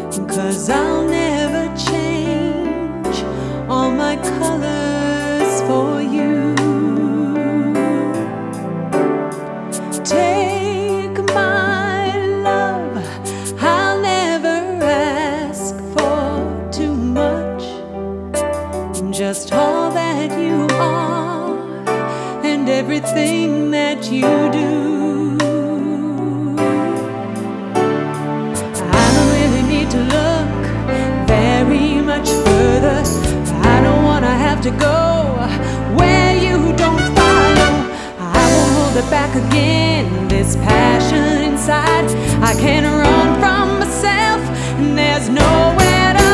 'cause I'll never change all my colors for you. Take my love, I'll never ask for too much, just all that you are and everything that you do. I don't really need to look very much further. I don't wanna have to go where you don't follow. I won't hold it back again, this passion inside. I can't run from myself, and there's nowhere to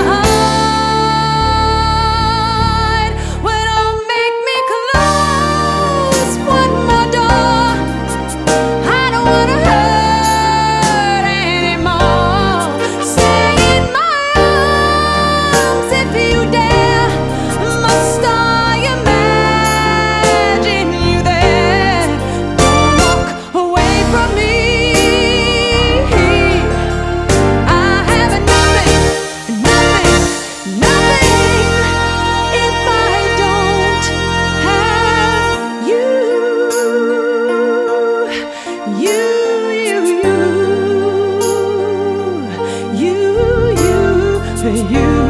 hide. Well, don't make me close one more door. I don't wanna hurt anymore. Stay in my arms if you dare. Must I imagine you there? Don't walk away from me. I have nothing, nothing, nothing if I don't have you. You, you, you, you, you, you.